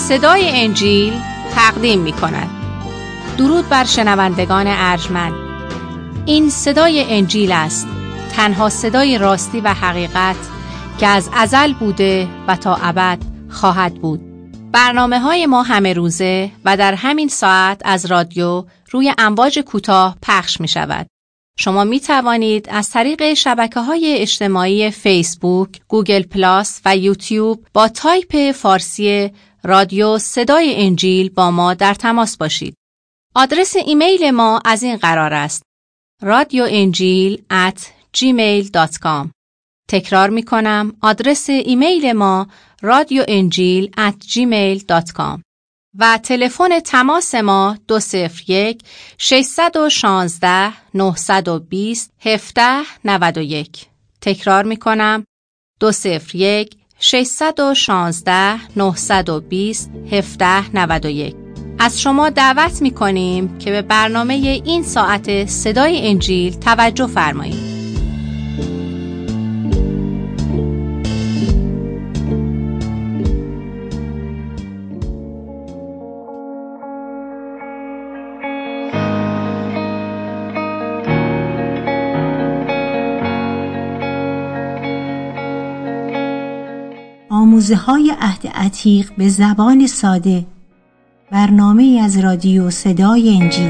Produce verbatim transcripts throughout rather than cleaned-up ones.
صدای انجیل تقدیم می کند. درود بر شنوندگان ارجمند. این صدای انجیل است، تنها صدای راستی و حقیقت که از ازل بوده و تا ابد خواهد بود. برنامه های ما همه روزه و در همین ساعت از رادیو روی امواج کوتاه پخش می شود. شما می توانید از طریق شبکه‌های اجتماعی فیسبوک، گوگل پلاس و یوتیوب با تایپ فارسی رادیو صدای انجیل با ما در تماس باشید. آدرس ایمیل ما از این قرار است: رادیو انجیل ات جیمیل دات کام. تکرار می کنم، آدرس ایمیل ما رادیو انجیل ات جیمیل دات کام و تلفن تماس ما دو صفر یک ششصد و شانزده نهصد و بیست هفده نود و یک. تکرار می کنم، دو صفر یک ششصد و شانزده نهصد و بیست هفده نود و یک. از شما دعوت می کنیم که به برنامه این ساعت صدای انجیل توجه فرمایید. آموزه‌های عهد عتیق به زبان ساده، برنامه از رادیو صدای انجیل.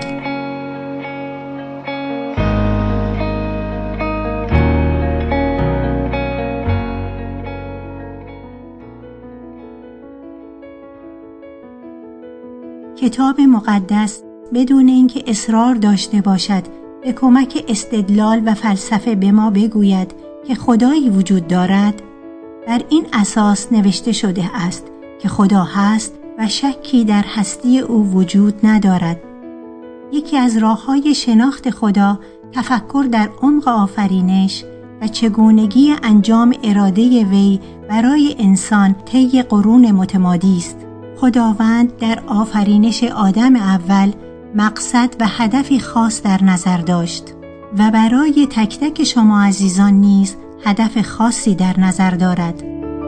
کتاب مقدس بدون اینکه اصرار داشته باشد به کمک استدلال و فلسفه به ما بگوید که خدایی وجود دارد، بر این اساس نوشته شده است که خدا هست و شکی در هستی او وجود ندارد. یکی از راه‌های شناخت خدا تفکر در عمق آفرینش و چگونگی انجام اراده وی برای انسان طی قرون متمادی است. خداوند در آفرینش آدم اول مقصد و هدفی خاص در نظر داشت و برای تک تک شما عزیزان نیز هدف خاصی در نظر دارد.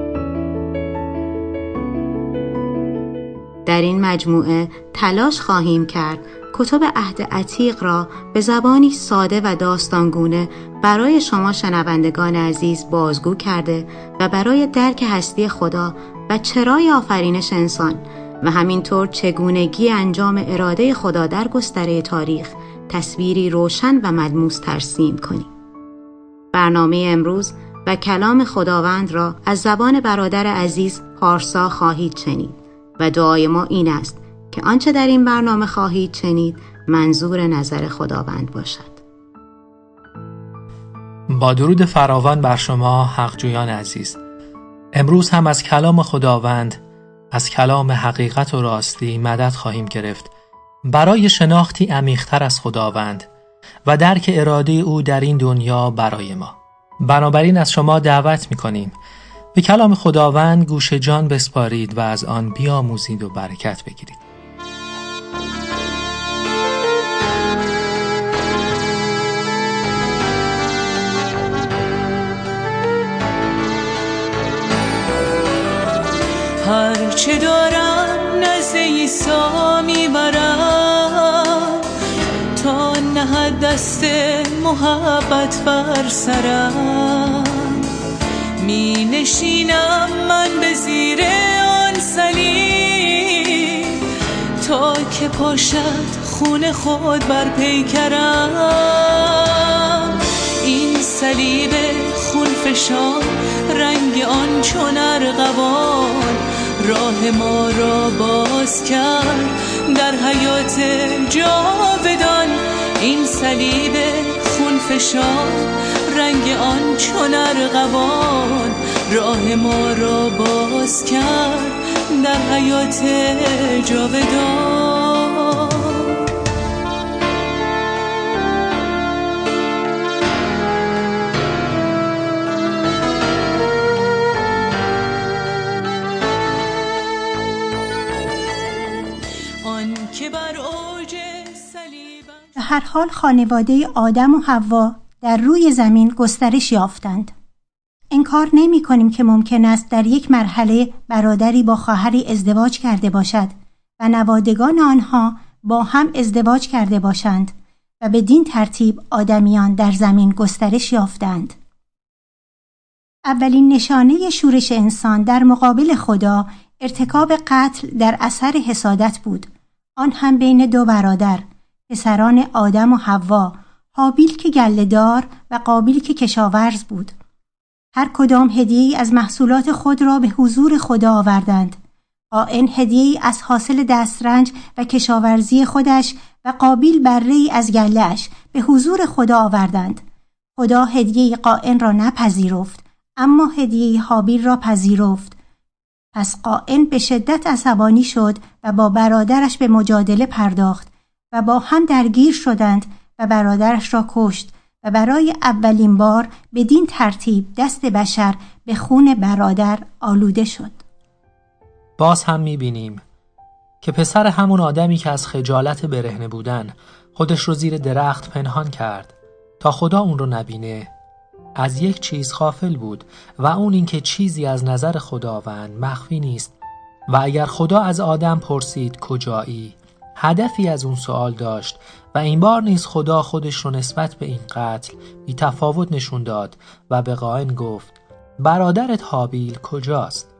در این مجموعه تلاش خواهیم کرد کتب عهد عتیق را به زبانی ساده و داستانگونه برای شما شنوندگان عزیز بازگو کرده و برای درک هستی خدا و چرای آفرینش انسان و همینطور چگونگی انجام اراده خدا در گستره تاریخ تصویری روشن و ملموس ترسیم کنیم. برنامه امروز و کلام خداوند را از زبان برادر عزیز پارسا خواهید شنید و دعای ما این است که آنچه در این برنامه خواهید شنید منظور نظر خداوند باشد. با درود فراوان بر شما حقجویان عزیز، امروز هم از کلام خداوند، از کلام حقیقت و راستی مدد خواهیم گرفت برای شناختی عمیق‌تر از خداوند و درک اراده او در این دنیا برای ما. بنابراین از شما دعوت می‌کنیم به کلام خداوند گوش جان بسپارید و از آن بیاموزید و برکت بگیرید. هرچه دارم نزد عیسی میبرم تا نهد دست محبت بر سرم. می نشینم من به زیر آن صلیب تا که پاشد خون خود بر پیکرم. این صلیب خون فشان رنگ آن چون ارغوان راه ما را باز کرد در حیات جاودان. این صلیب خون فشان رنگ آن چون ارغوان راه ما را باز کرد در حیات جاودان. به هر حال خانواده آدم و حوا در روی زمین گسترش یافتند. انکار نمی کنیم که ممکن است در یک مرحله برادری با خواهری ازدواج کرده باشد و نوادگان آنها با هم ازدواج کرده باشند و بدین ترتیب آدمیان در زمین گسترش یافتند. اولین نشانه شورش انسان در مقابل خدا ارتکاب قتل در اثر حسادت بود، آن هم بین دو برادر، پسران آدم و حوا، هابیل که گله‌دار و قابیل که کشاورز بود. هر کدام هدیه‌ای از محصولات خود را به حضور خدا آوردند. قائن هدیه‌ای از حاصل دسترنج و کشاورزی خودش و قابیل بره‌ای از گله‌اش به حضور خدا آوردند. خدا هدیه قائن را نپذیرفت، اما هدیه هابیل را پذیرفت. پس قائن به شدت عصبانی شد و با برادرش به مجادله پرداخت و با هم درگیر شدند و برادرش را کشت و برای اولین بار بدین ترتیب دست بشر به خون برادر آلوده شد. باز هم می‌بینیم که پسر همون آدمی که از خجالت برهنه بودن خودش رو زیر درخت پنهان کرد تا خدا اون رو نبینه، از یک چیز غافل بود و اون اینکه چیزی از نظر خداوند مخفی نیست و اگر خدا از آدم پرسید کجایی، هدفی از اون سوال داشت و این بار نیز خدا خودش رو نسبت به این قتل بی تفاوت نشون داد و به قائن گفت برادرت هابیل کجاست؟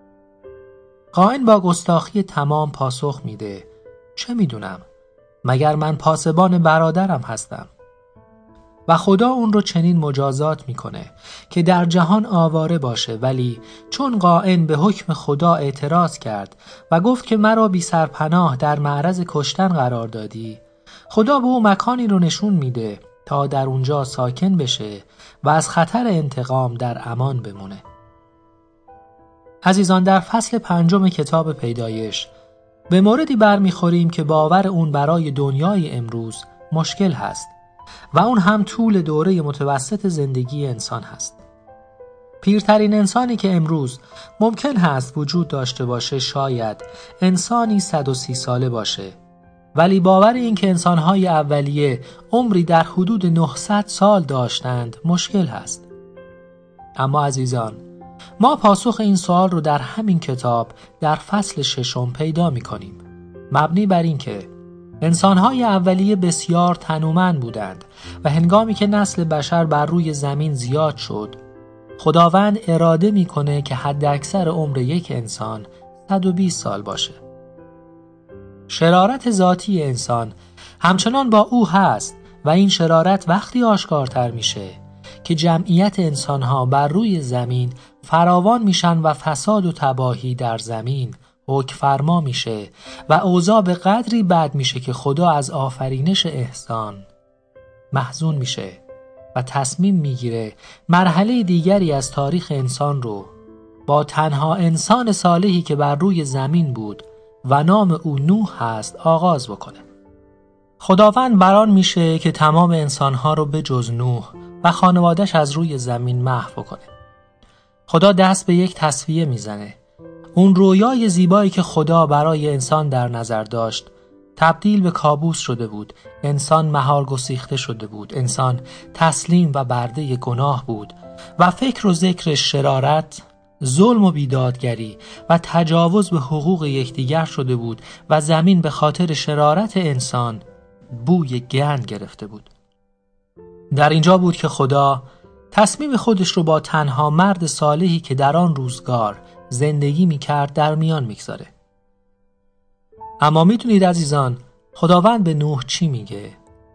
قائن با گستاخی تمام پاسخ میده چه میدونم؟ مگر من پاسبان برادرم هستم؟ و خدا اون رو چنین مجازات میکنه که در جهان آواره باشه، ولی چون قائن به حکم خدا اعتراض کرد و گفت که مرا بی سرپناه در معرض کشتن قرار دادی، خدا به او مکانی رو نشون میده تا در اونجا ساکن بشه و از خطر انتقام در امان بمونه. عزیزان، در فصل پنجم کتاب پیدایش به موردی برمیخوریم که باور اون برای دنیای امروز مشکل هست و اون هم طول دوره متوسط زندگی انسان هست. پیرترین انسانی که امروز ممکن هست وجود داشته باشه شاید انسانی صد و سی ساله باشه، ولی باور این که انسانهای اولیه عمری در حدود نهصد سال داشتند مشکل هست. اما عزیزان، ما پاسخ این سوال رو در همین کتاب در فصل ششم پیدا می کنیم، مبنی بر این که انسانهای اولیه بسیار تنومند بودند و هنگامی که نسل بشر بر روی زمین زیاد شد، خداوند اراده میکنه که حد اکثر عمر یک انسان صد و بیست سال باشه. شرارت ذاتی انسان همچنان با او هست و این شرارت وقتی آشکارتر میشه که جمعیت انسانها بر روی زمین فراوان میشن و فساد و تباهی در زمین حکم فرما میشه و اوضاع به قدری بد میشه که خدا از آفرینش احسان محزون میشه و تصمیم میگیره مرحله دیگری از تاریخ انسان رو با تنها انسان صالحی که بر روی زمین بود و نام او نوح هست آغاز بکنه. خداوند بران میشه که تمام انسانها رو به جز نوح و خانوادش از روی زمین محو کنه. خدا دست به یک تصفیه میزنه. اون رویای زیبایی که خدا برای انسان در نظر داشت تبدیل به کابوس شده بود. انسان مهار گسیخته شده بود. انسان تسلیم و برده گناه بود و فکر و ذکر شرارت، ظلم و بیدادگری و تجاوز به حقوق یکدیگر شده بود و زمین به خاطر شرارت انسان بوی گند گرفته بود. در اینجا بود که خدا تصمیم خودش رو با تنها مرد صالحی که در آن روزگار زندگی میکرد در میان میگذاره. اما میدونید عزیزان، خداوند به نوح چی میگه؟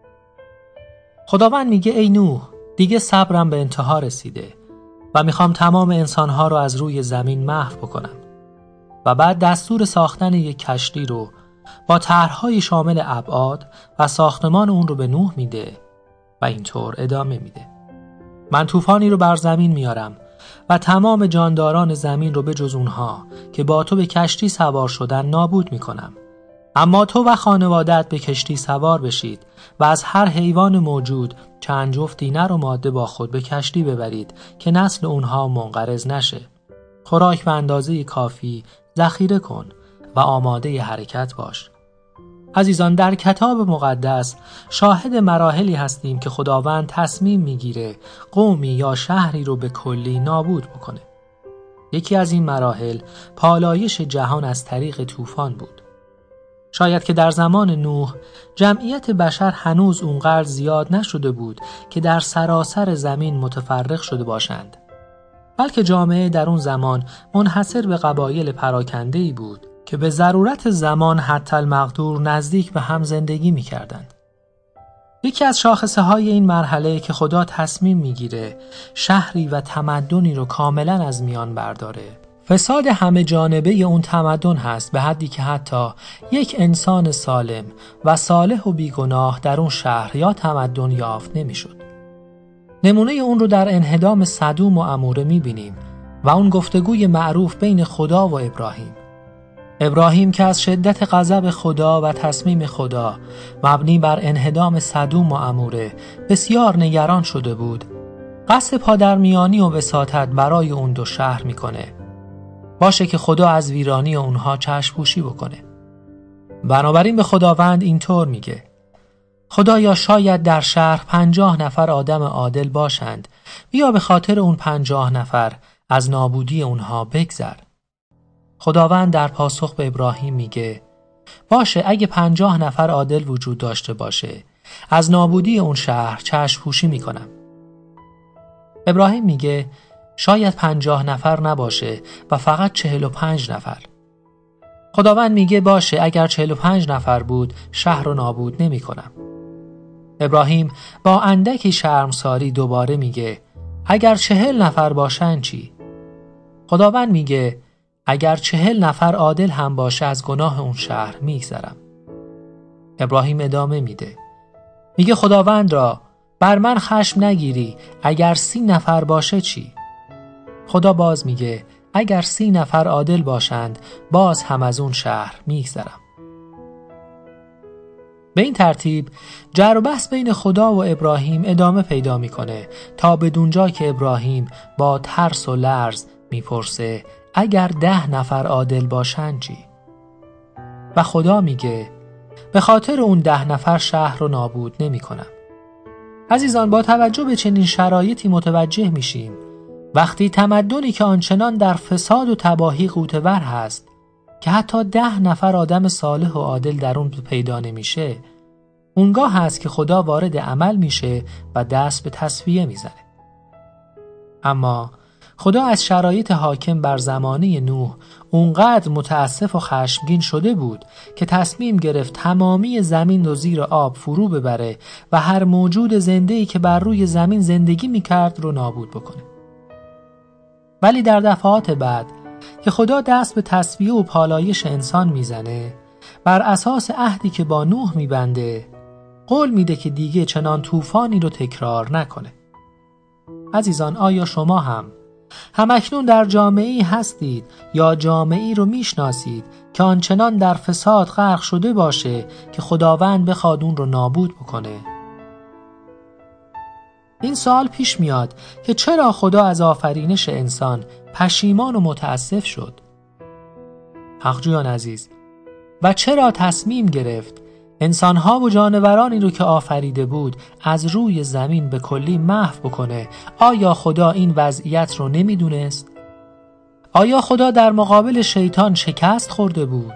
خداوند میگه ای نوح، دیگه صبرم به انتها رسیده و میخوام تمام انسانها رو از روی زمین محو بکنم. و بعد دستور ساختن یک کشتی رو با طرح‌های شامل ابعاد و ساختمان اون رو به نوح میده و اینطور ادامه میده. من طوفانی رو بر زمین میارم و تمام جانداران زمین رو به جز اونها که با تو به کشتی سوار شدن نابود میکنم. اما تو و خانوادت به کشتی سوار بشید و از هر حیوان موجود چند جفتی نر و ماده با خود به کشتی ببرید که نسل اونها منقرض نشه. خوراک به اندازه کافی ذخیره کن و آماده ی حرکت باش. عزیزان، در کتاب مقدس شاهد مراحلی هستیم که خداوند تصمیم میگیره قومی یا شهری رو به کلی نابود بکنه. یکی از این مراحل پالایش جهان از طریق طوفان بود. شاید که در زمان نوح جمعیت بشر هنوز اونقدر زیاد نشده بود که در سراسر زمین متفرق شده باشند، بلکه جامعه در اون زمان منحصر به قبایل پراکنده‌ای بود که به ضرورت زمان حتی المقدور نزدیک به هم زندگی می‌کردند. یکی از شاخصه های این مرحله که خدا تصمیم میگیره شهری و تمدنی رو کاملا از میان برداره، فساد همه جانبه اون تمدن هست، به حدی که حتی یک انسان سالم و صالح و بیگناه در اون شهر یا تمدن یافت نمیشد. نمونه اون رو در انهدام سدوم و عموره میبینیم و اون گفتگوی معروف بین خدا و ابراهیم. ابراهیم که از شدت غضب خدا و تصمیم خدا مبنی بر انهدام سدوم و عموره بسیار نگران شده بود، قصد پادرمیانی و وساطت برای اون دو شهر میکنه. باشه که خدا از ویرانی اونها چشم پوشی بکنه. بنابراین به خداوند اینطور میگه: خدایا شاید در شهر پنجاه نفر آدم عادل باشند، بیا به خاطر اون پنجاه نفر از نابودی اونها بگذر. خداوند در پاسخ به ابراهیم میگه: باشه، اگه پنجاه نفر عادل وجود داشته باشه، از نابودی اون شهر چشم پوشی میکنم. ابراهیم میگه: شاید پنجاه نفر نباشه و فقط چهل و پنج نفر. خداوند میگه: باشه، اگر چهل و پنج نفر بود شهر رو نابود نمی کنم. ابراهیم با اندکی شرمساری دوباره میگه: اگر چهل نفر باشن چی؟ خداوند میگه: اگر چهل نفر عادل هم باشه از گناه اون شهر میگذرم. ابراهیم ادامه میده، میگه: خداوند را بر من خشم نگیری، اگر سی نفر باشه چی؟ خدا باز میگه: اگر سی نفر عادل باشند باز هم از اون شهر میگذرم. به این ترتیب جر و بحث بین خدا و ابراهیم ادامه پیدا میکنه تا بدونجا که ابراهیم با ترس و لرز میپرسه: اگر ده نفر عادل باشن چی؟ و خدا میگه: به خاطر اون ده نفر شهر رو نابود نمی کنم. عزیزان، با توجه به چنین شرایطی متوجه میشیم وقتی تمدنی که آنچنان در فساد و تباهی غوطه‌ور هست که حتی ده نفر آدم صالح و عادل در اون پیدا نمیشه، اونگاه هست که خدا وارد عمل میشه و دست به تصفیه میزنه. اما خدا از شرایط حاکم بر زمانه نوح اونقدر متاسف و خشمگین شده بود که تصمیم گرفت تمامی زمین رو زیر آب فرو ببره و هر موجود زنده‌ای که بر روی زمین زندگی میکرد رو نابود بکنه. ولی در دفعات بعد که خدا دست به تصفیه و پالایش انسان میزنه، بر اساس عهدی که با نوح میبنده قول میده که دیگه چنان طوفانی رو تکرار نکنه. عزیزان، آیا شما هم همکنون در جامعه‌ای هستید یا جامعه‌ای رو میشناسید که آنچنان در فساد غرق شده باشه که خداوند بخواد اون رو نابود بکنه؟ این سوال پیش میاد که چرا خدا از آفرینش انسان پشیمان و متاسف شد؟ حقجویان عزیز، و چرا تصمیم گرفت انسانها و جانورانی رو که آفریده بود از روی زمین به کلی محو بکنه؟ آیا خدا این وضعیت رو نمیدونست؟ آیا خدا در مقابل شیطان شکست خورده بود؟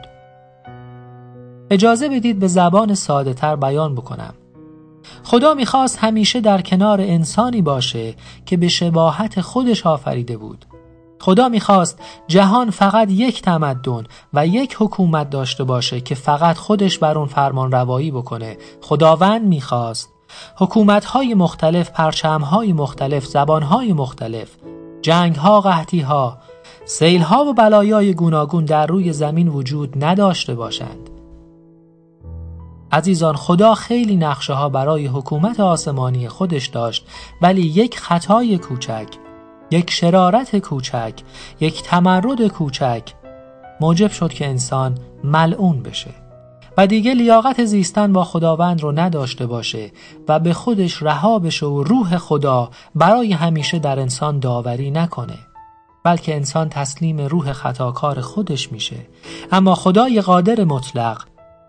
اجازه بدید به زبان ساده تر بیان بکنم. خدا میخواست همیشه در کنار انسانی باشه که به شباهت خودش آفریده بود. خدا میخواست جهان فقط یک تمدن و یک حکومت داشته باشه که فقط خودش بر اون فرمان روایی بکنه. خداوند میخواست حکومت‌های مختلف، پرچم‌های مختلف، زبان‌های مختلف، جنگ‌ها، قحطی‌ها، سیل‌ها و بلایای گوناگون در روی زمین وجود نداشته باشند. عزیزان، خدا خیلی نقشه ها برای حکومت آسمانی خودش داشت، ولی یک خطای کوچک، یک شرارت کوچک، یک تمرد کوچک موجب شد که انسان ملعون بشه و دیگه لیاقت زیستن با خداوند رو نداشته باشه و به خودش رها بشه و روح خدا برای همیشه در انسان داوری نکنه، بلکه انسان تسلیم روح خطاکار خودش میشه. اما خدای قادر مطلق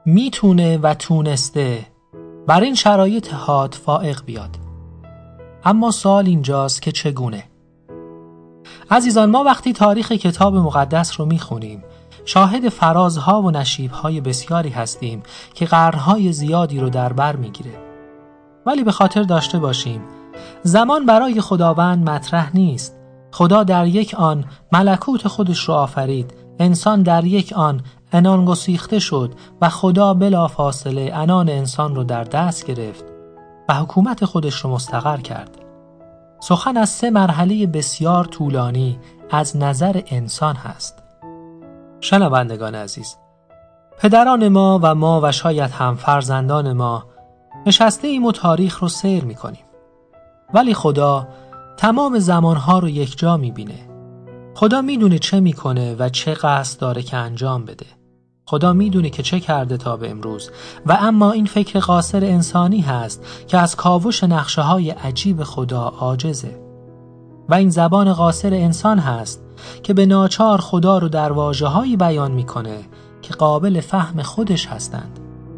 میتونه و تونسته بر این شرایط حاد فائق بیاد. اما سوال اینجاست که چگونه؟ عزیزان، ما وقتی تاریخ کتاب مقدس رو میخونیم شاهد فرازها و نشیبهای بسیاری هستیم که قرنهای زیادی رو در بر میگیره. ولی به خاطر داشته باشیم زمان برای خداوند مطرح نیست. خدا در یک آن ملکوت خودش رو آفرید، انسان در یک آن عنان گسیخته شد و خدا بلا فاصله عنان انسان رو در دست گرفت و حکومت خودش رو مستقر کرد. سخن از سه مرحله بسیار طولانی از نظر انسان هست. شنوندگان عزیز، پدران ما و ما و شاید هم فرزندان ما نشسته ایم و تاریخ رو سیر می کنیم. ولی خدا تمام زمانها رو یک جا می بینه. خدا می دونه چه می کنه و چه قصد داره که انجام بده. خدا می دونه که چه کرده تا به امروز و اما این فکر قاصر انسانی هست که از کاوش نقشه های عجیب خدا عاجزه. و این زبان قاصر انسان هست که به ناچار خدا رو در واژه‌هایی بیان می کنه که قابل فهم خودش هستند.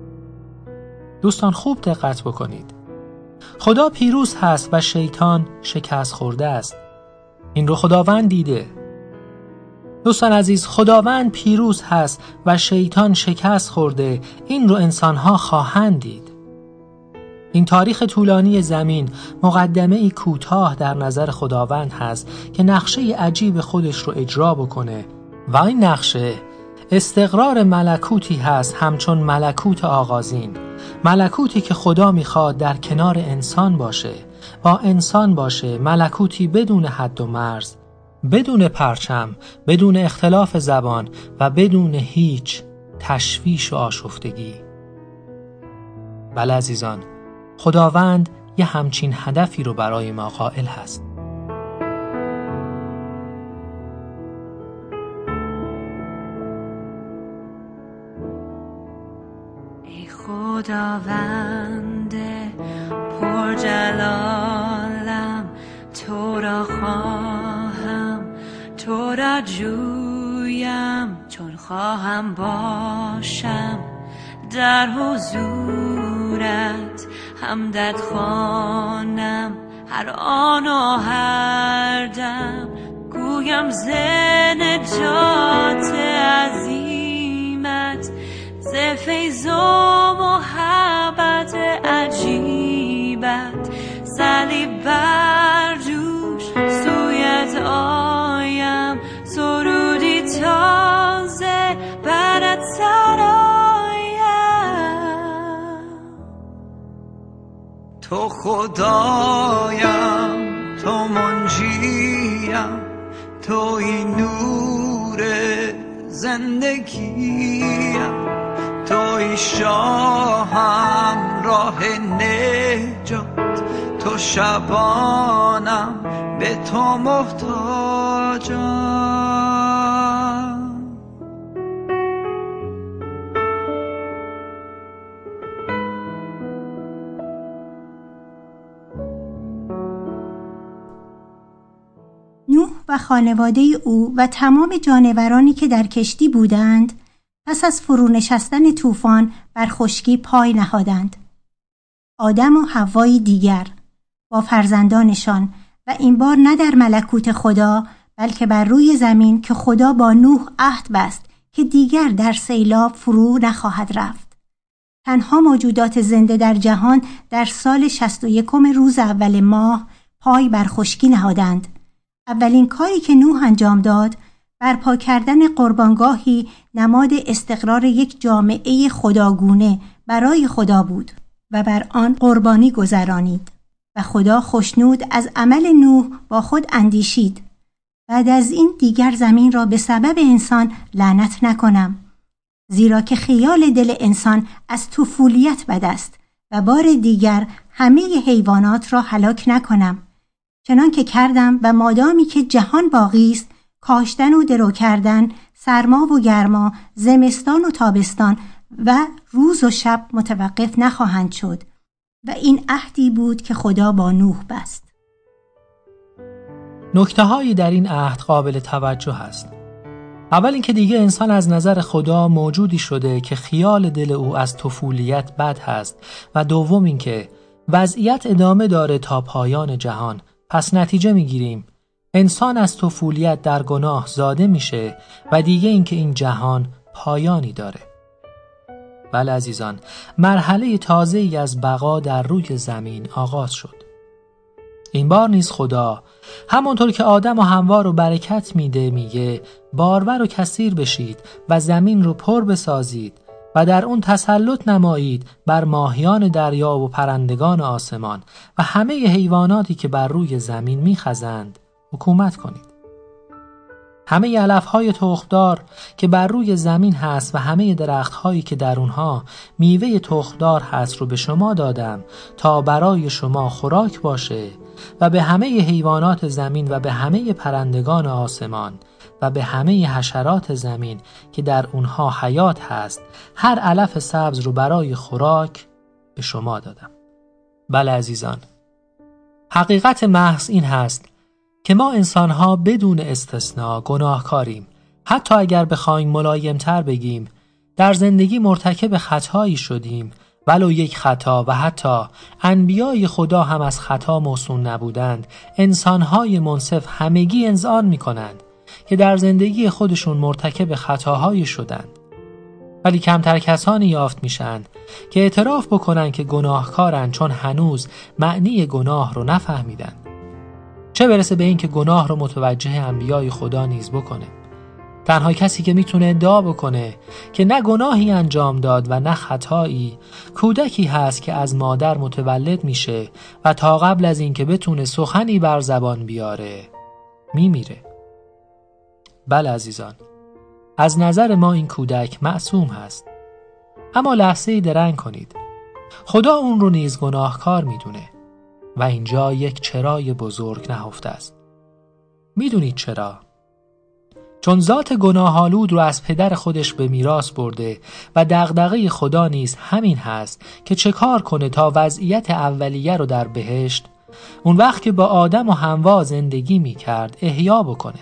دوستان خوب دقت بکنید. خدا پیروز هست و شیطان شکست خورده است. این رو خداوند دیده. دوستان عزیز، خداوند پیروز هست و شیطان شکست خورده. این رو انسانها خواهند دید. این تاریخ طولانی زمین مقدمه ای کوتاه در نظر خداوند هست که نقشه عجیب خودش رو اجرا بکنه و این نقشه استقرار ملکوتی هست همچون ملکوت آغازین، ملکوتی که خدا میخواد در کنار انسان باشه، با انسان باشه، ملکوتی بدون حد و مرز، بدون پرچم، بدون اختلاف زبان و بدون هیچ تشویش و آشفتگی. بله عزیزان، خداوند یه همچین هدفی رو برای ما قائل هست. ای خداوند پرجلالم، تو را خواهم، تو را جویم، چون خواهم باشم در حضورت، حمدت خوانم هر آن و هر دم، گویم ز نجات عظیمت، ز فیض و محبت عجیبت، صلیب بر دوش سویت آیم، سرودی تازه برات سرایم. تو خدایم، تو منجیم، توی نور زندگیم، توی شاهم راه نجات، تو شبانم به تو محتاجم. نوح و خانواده او و تمام جانورانی که در کشتی بودند پس از فرونشستن طوفان بر خشکی پای نهادند. آدم و حوای دیگر با فرزندانشان و این بار نه در ملکوت خدا بلکه بر روی زمین که خدا با نوح عهد بست که دیگر در سیلاب فرو نخواهد رفت. تنها موجودات زنده در جهان در سال شصت و یکم روز اول ماه پای بر خشکی نهادند. اولین کاری که نوح انجام داد برپا کردن قربانگاهی نماد استقرار یک جامعه خداگونه برای خدا بود و بر آن قربانی گذرانید و خدا خوشنود از عمل نوح با خود اندیشید: بعد از این دیگر زمین را به سبب انسان لعنت نکنم، زیرا که خیال دل انسان از طفولیت بد است و بار دیگر همه حیوانات را هلاک نکنم، چنان که کردم و مادامی که جهان باقی است کاشتن و درو کردن، سرما و گرما، زمستان و تابستان و روز و شب متوقف نخواهند شد. و این عهدی بود که خدا با نوح بست. نکته‌هایی در این عهد قابل توجه است. اول اینکه دیگه انسان از نظر خدا موجودی شده که خیال دل او از طفولیت بد هست و دوم اینکه وضعیت ادامه داره تا پایان جهان. پس نتیجه میگیریم انسان از طفولیت در گناه زاده میشه و دیگه اینکه این جهان پایانی داره. بله عزیزان، مرحله تازه‌ای از بقا در روی زمین آغاز شد. این بار نیز خدا همونطور که آدم و حوا رو برکت میده میگه بارور و کثیر بشید و زمین رو پر بسازید و در اون تسلط نمایید بر ماهیان دریا و پرندگان آسمان و همه حیواناتی که بر روی زمین میخزند حکومت کنید. همه علفهای تخمدار که بر روی زمین هست و همه درختهایی که در اونها میوه تخمدار هست رو به شما دادم تا برای شما خوراک باشه و به همه حیوانات زمین و به همه پرندگان آسمان و به همه حشرات زمین که در اونها حیات هست هر علف سبز رو برای خوراک به شما دادم. بله عزیزان، حقیقت محض این هست که ما انسان‌ها بدون استثناء گناهکاریم. حتی اگر بخوایم ملایم‌تر بگیم در زندگی مرتکب خطایی شدیم، ولو یک خطا، و حتی انبیای خدا هم از خطا موسون نبودند. انسان‌های منصف همگی اذعان می‌کنند که در زندگی خودشون مرتکب خطاهایی شدند، ولی کمتر کسانی یافت میشن که اعتراف بکنن که گناهکارن، چون هنوز معنی گناه رو نفهمیدن. چه برسه به این که گناه رو متوجه انبیای خدا نیز بکنه. تنها کسی که میتونه ادعا بکنه که نه گناهی انجام داد و نه خطایی، کودکی هست که از مادر متولد میشه و تا قبل از این که بتونه سخنی بر زبان بیاره میمیره. بله عزیزان، از نظر ما این کودک معصوم هست، اما لحظه‌ای درنگ کنید، خدا اون رو نیز گناهکار میدونه و اینجا یک چرای بزرگ نهفته است. میدونید چرا؟ چون ذات گناه‌آلود رو از پدر خودش به میراث برده و دغدغه خدا نیز همین هست که چه کار کنه تا وضعیت اولیه رو در بهشت، اون وقت که با آدم و حوا زندگی میکرد، احیا بکنه.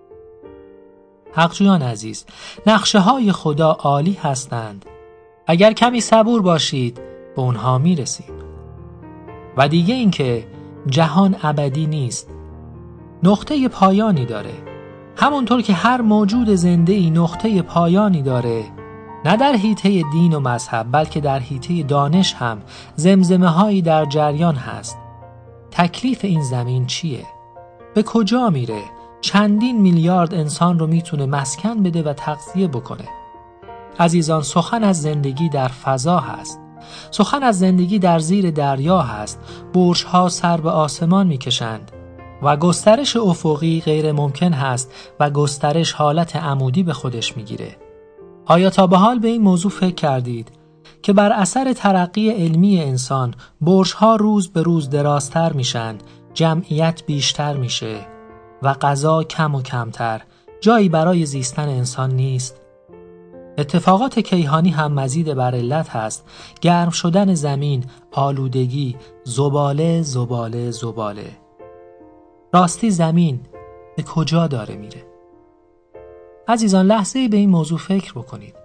حقجویان عزیز، نقشه های خدا عالی هستند. اگر کمی صبور باشید به اونها میرسیم. و دیگه این که جهان ابدی نیست، نقطه پایانی داره. همونطور که هر موجود زنده‌ای نقطه پایانی داره، نه در حیطه دین و مذهب بلکه در حیطه دانش هم زمزمه هایی در جریان هست. تکلیف این زمین چیه؟ به کجا میره؟ چندین میلیارد انسان رو میتونه مسکن بده و تغذیه بکنه. عزیزان، سخن از زندگی در فضا هست. سخن از زندگی در زیر دریا هست. برج‌ها سر به آسمان میکشند و گسترش افقی غیر ممکن هست و گسترش حالت عمودی به خودش میگیره. آیا تا به حال به این موضوع فکر کردید که بر اثر ترقی علمی انسان برج‌ها روز به روز درازتر میشن، جمعیت بیشتر میشه و غذا کم و کمتر، جایی برای زیستن انسان نیست؟ اتفاقات کیهانی هم مزید بر علت هست. گرم شدن زمین، آلودگی، زباله زباله زباله. راستی زمین به کجا داره میره؟ عزیزان، لحظه‌ای به این موضوع فکر بکنید.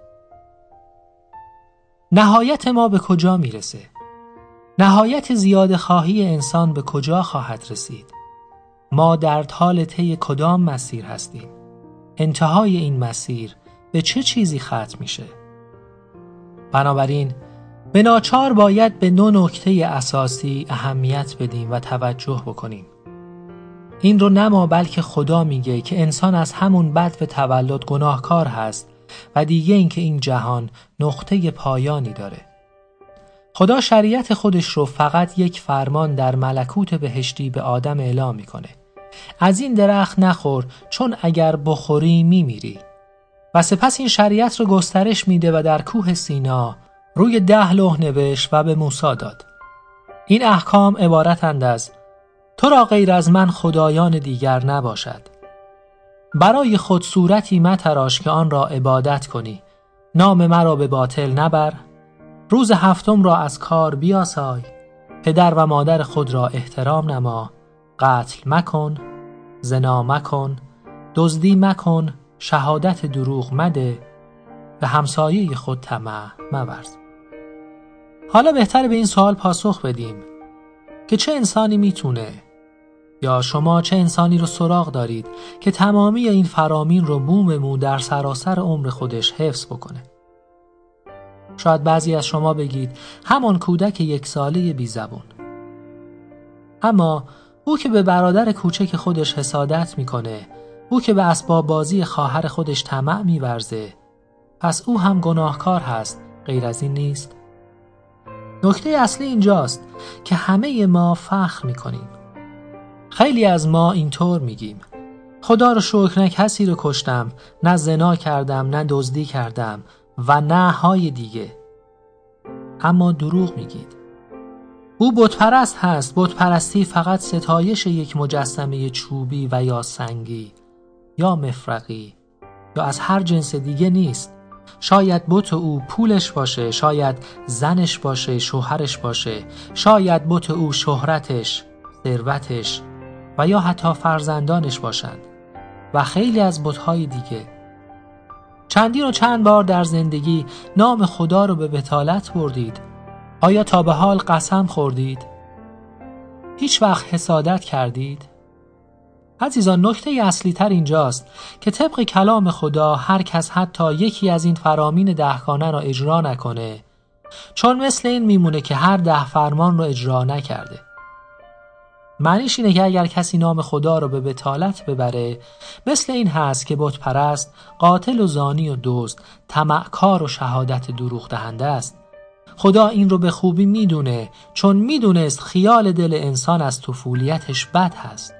نهایت ما به کجا میرسه؟ نهایت زیاده خواهی انسان به کجا خواهد رسید؟ ما در حال طی کدام مسیر هستیم؟ انتهای این مسیر به چه چیزی ختم میشه؟ بنابراین به ناچار باید به دو نکته اساسی اهمیت بدیم و توجه بکنیم. این رو نه ما بلکه خدا میگه که انسان از همون بدو تولد گناهکار هست و دیگه این که این جهان نقطه پایانی داره. خدا شریعت خودش رو فقط یک فرمان در ملکوت بهشتی به آدم اعلام میکنه: از این درخت نخور، چون اگر بخوری میمیری. و سپس این شریعت رو گسترش میده و در کوه سینا روی ده لوح نوشت و به موسی داد. این احکام عبارتند از: تو را غیر از من خدایان دیگر نباشد. برای خود صورتی متراش که آن را عبادت کنی. نام مرا به باطل نبر. روز هفتم را از کار بیاسای. پدر و مادر خود را احترام نما. قتل مکن. زنا مکن. دزدی مکن. شهادت دروغ مده، به همسایه خود طمع مورز. حالا بهتره به این سوال پاسخ بدیم که چه انسانی میتونه، یا شما چه انسانی رو سراغ دارید که تمامی این فرامین رو موم مو در سراسر عمر خودش حفظ بکنه؟ شاید بعضی از شما بگید همان کودک یک ساله بی زبون. اما او که به برادر کوچک خودش حسادت میکنه، او که به اسباب بازی خواهر خودش طمع میورزه، پس او هم گناهکار هست، غیر از این نیست؟ نکته اصلی اینجاست که همه ما فخر میکنیم. خیلی از ما اینطور میگیم: خدا رو شکر نه کسی رو کشتم، نه زنا کردم، نه دزدی کردم و نه های دیگه. اما دروغ میگید. او بتپرست هست. بتپرستی فقط ستایش یک مجسمه چوبی و یا سنگی یا مفرقی یا از هر جنس دیگه نیست. شاید بت او پولش باشه، شاید زنش باشه، شوهرش باشه، شاید بت او شهرتش، ثروتش و یا حتی فرزندانش باشند و خیلی از بت‌های دیگه. چندین و چند بار در زندگی نام خدا رو به بطالت بردید. آیا تا به حال قسم خوردید؟ هیچ وقت حسادت کردید؟ عزیزان، نکته اصلی تر اینجاست که طبق کلام خدا هر کس حتی یکی از این فرامین دهگانه را اجرا نکنه، چون مثل این میمونه که هر ده فرمان رو اجرا نکرده. معنیش اینه که اگر کسی نام خدا رو به بطالت ببره، مثل این هست که بت پرست، قاتل و زانی و دزد، طمعکار و شهادت دروغ دهنده است. خدا این رو به خوبی میدونه، چون میدونست خیال دل انسان از طفولیتش بد هست.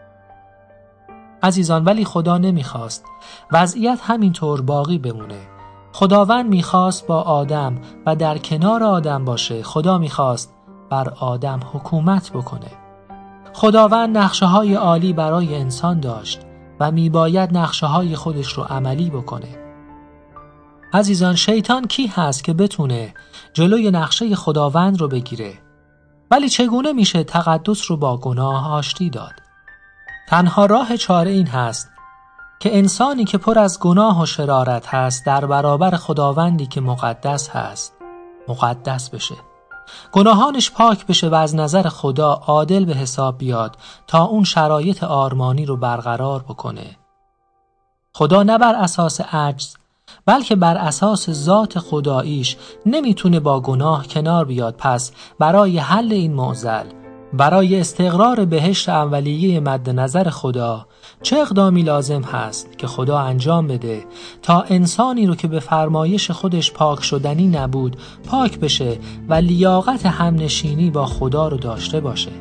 عزیزان، ولی خدا نمیخواست وضعیت همینطور باقی بمونه. خداوند میخواست با آدم و در کنار آدم باشه. خدا میخواست بر آدم حکومت بکنه. خداوند نقشه های عالی برای انسان داشت و میباید نقشه های خودش رو عملی بکنه. عزیزان، شیطان کی هست که بتونه جلوی نقشه خداوند رو بگیره؟ ولی چگونه میشه تقدس رو با گناه آشتی داد؟ تنها راه چاره این هست که انسانی که پر از گناه و شرارت هست در برابر خداوندی که مقدس هست مقدس بشه، گناهانش پاک بشه و از نظر خدا عادل به حساب بیاد تا اون شرایط آرمانی رو برقرار بکنه. خدا نه بر اساس عجز بلکه بر اساس ذات خداییش نمیتونه با گناه کنار بیاد. پس برای حل این معضل، برای استقرار بهشت اولیه مد نظر خدا، چه اقدامی لازم هست که خدا انجام بده تا انسانی رو که به فرمایش خودش پاک شدنی نبود پاک بشه و لیاقت همنشینی با خدا رو داشته باشه؟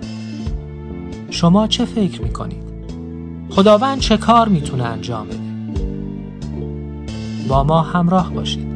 شما چه فکر میکنید؟ خداوند چه کار میتونه انجام بده؟ با ما همراه باشید.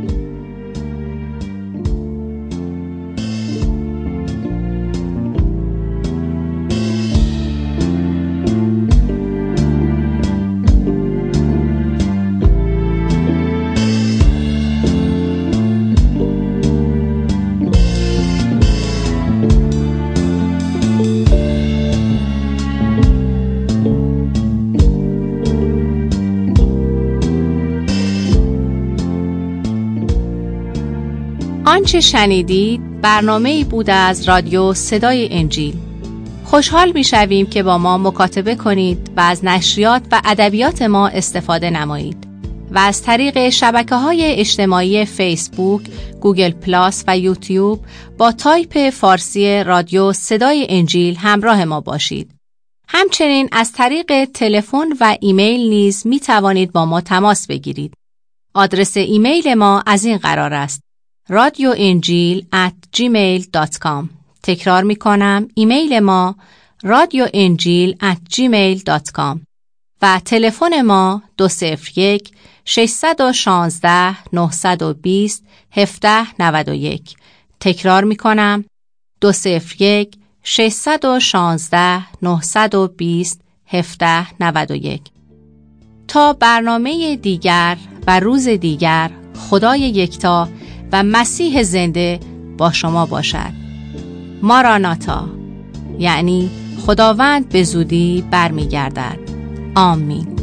آنچه شنیدید برنامه‌ای بود از رادیو صدای انجیل. خوشحال می‌شویم که با ما مکاتبه کنید و از نشریات و ادبیات ما استفاده نمایید و از طریق شبکه‌های اجتماعی فیسبوک، گوگل پلاس و یوتیوب با تایپ فارسی رادیو صدای انجیل همراه ما باشید. همچنین از طریق تلفن و ایمیل نیز می‌توانید با ما تماس بگیرید. آدرس ایمیل ما از این قرار است: رادیو انجیل ات جیمیل دات کام. تکرار می کنم، ایمیل ما رادیو انجیل ات جیمیل دات کام و تلفن ما دو صفر یک شش یک شش نه دو صفر هفت نه یک. تکرار می کنم، دو صفر یک شش یک شش نه دو صفر هفت نه یک. تا برنامه دیگر و روز دیگر، خدای یکتا و مسیح زنده با شما باشد. ماراناتا، یعنی خداوند به زودی برمیگردد. آمین.